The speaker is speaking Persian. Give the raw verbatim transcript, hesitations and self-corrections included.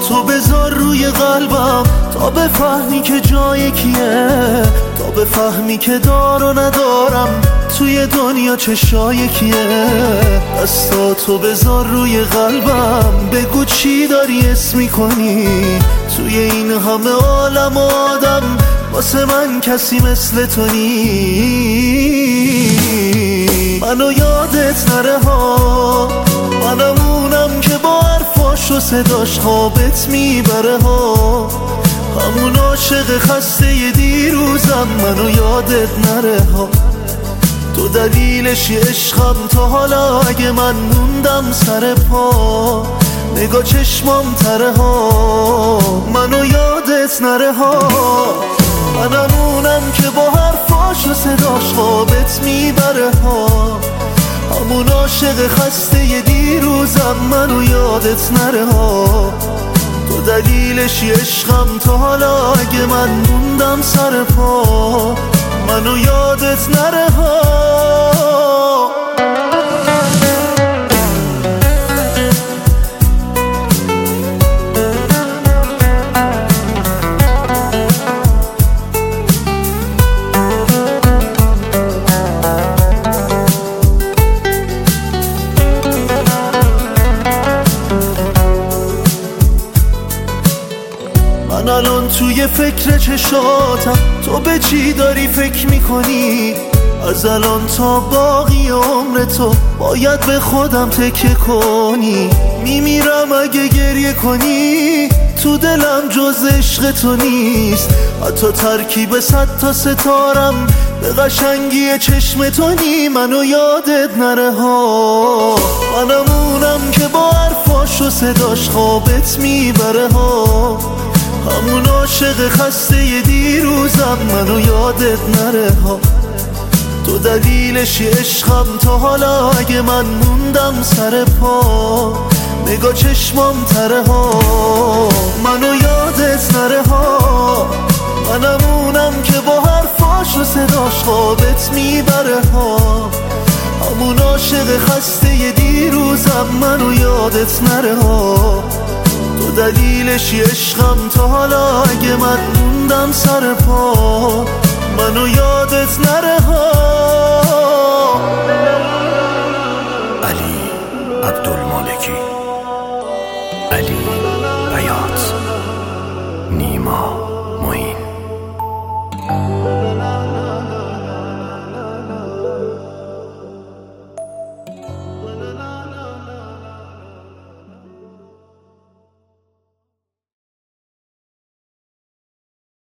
تو بذار روی قلبم تا بفهمی که جای کیه، تا بفهمی که دار و ندارم توی دنیا چشای کیه. دستاتو بذار روی قلبم بگو چی داری اسم میکنی، توی این همه عالم آدم واسه من کسی مثل تو نی. منو یادت نره ها، منمونم که با حرفاش و صداش خوابت میبره ها، همون عاشق خسته دیروزم. منو یادت نره ها، تو دلیلشی عشقم تا حالا اگه من موندم سر پا، نگاه چشمام تره ها. منو یادت نره ها، منمونم که با حرفاش و صداش خوابت میبره ها، همون عاشق خسته دیروزم. منو یادت نره ها، تو دلیلشی عشقم تا حالا اگه من موندم سر پا، منو یادت نره ها. من الان توی فکر چشاتم، تو به چی داری فکر میکنی؟ از الان تا باقی عمر تو باید به خودم تکیه کنی. میمیرم اگه گریه کنی، تو دلم جز عشق تو نیست، حتی ترکیب صد تا ستارم به قشنگی چشم تو نی. منو یادت نره ها، منمونم که با حرفاش و صداش خوابت میبره ها، همون عاشق خسته دیروزم. منو یادت نره ها، تو دلیلشی عشقم تا حالا اگه من موندم سر پا، نگاه چشمام تره ها. منو یادت نره ها، منمونم که با حرفاش و صداش خوابت میبره ها، همون عاشق خسته دیروزم. منو یادت نره ها، تو دلیلشی عشقم تا حالا اگه من موندم سر پا، منو یادت نره ها. علی عبدالمالکی، علی بیات، نیما معین.